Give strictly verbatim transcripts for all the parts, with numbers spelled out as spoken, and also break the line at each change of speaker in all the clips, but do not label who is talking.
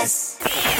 S.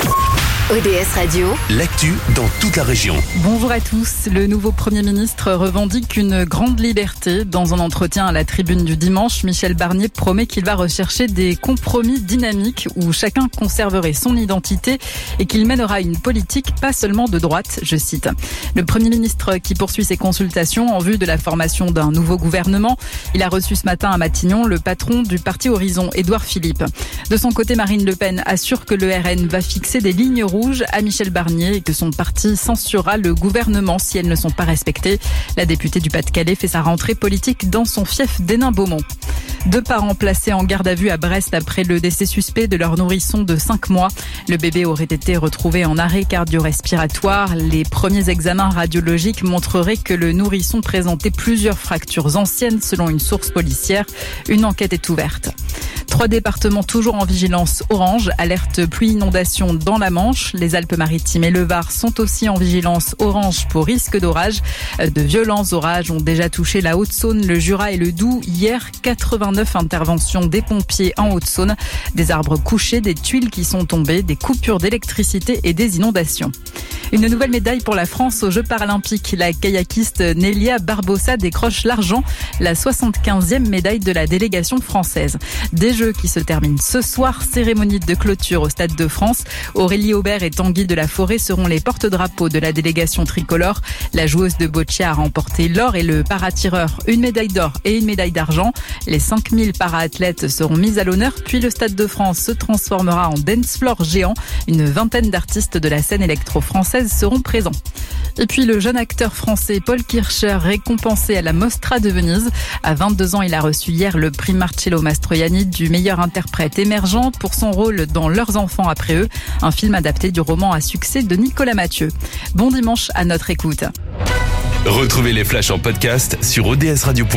O D S Radio,
l'actu dans toute la région.
Bonjour à tous. Le nouveau Premier ministre revendique une grande liberté. Dans un entretien à la Tribune du dimanche, Michel Barnier promet qu'il va rechercher des compromis dynamiques où chacun conserverait son identité et qu'il mènera une politique pas seulement de droite, je cite. Le Premier ministre qui poursuit ses consultations en vue de la formation d'un nouveau gouvernement. Il a reçu ce matin à Matignon le patron du parti Horizon, Édouard Philippe. De son côté, Marine Le Pen assure que le R N va fixer des lignes rouges à Michel Barnier et que son parti censurera le gouvernement si elles ne sont pas respectées. La députée du Pas-de-Calais fait sa rentrée politique dans son fief d'Hénin-Beaumont. Deux parents placés en garde à vue à Brest après le décès suspect de leur nourrisson de cinq mois. Le bébé aurait été retrouvé en arrêt cardio-respiratoire. Les premiers examens radiologiques montreraient que le nourrisson présentait plusieurs fractures anciennes selon une source policière. Une enquête est ouverte. Trois départements toujours en vigilance orange, alerte pluie-inondation dans la Manche. Les Alpes-Maritimes et le Var sont aussi en vigilance orange pour risque d'orage. De violents orages ont déjà touché la Haute-Saône, le Jura et le Doubs. Hier, quatre-vingt-neuf interventions des pompiers en Haute-Saône. Des arbres couchés, des tuiles qui sont tombées, des coupures d'électricité et des inondations. Une nouvelle médaille pour la France aux Jeux paralympiques. La kayakiste Nélia Barbosa décroche l'argent, la soixante-quinzième médaille de la délégation française. Des Jeux qui se terminent ce soir, cérémonie de clôture au Stade de France. Aurélie Aubert et Tanguy de la Forêt seront les porte-drapeaux de la délégation tricolore. La joueuse de boccia a remporté l'or et le paratireur une médaille d'or et une médaille d'argent. Les cinq mille para-athlètes seront mis à l'honneur, puis le Stade de France se transformera en dance floor géant. Une vingtaine d'artistes de la scène électro-française seront présents. Et puis le jeune acteur français Paul Kircher, récompensé à la Mostra de Venise. À vingt-deux ans, il a reçu hier le prix Marcello Mastroianni du meilleur interprète émergent pour son rôle dans Leurs enfants après eux, un film adapté du roman à succès de Nicolas Mathieu. Bon dimanche à notre écoute.
Retrouvez les flashs en podcast sur o d s radio point com.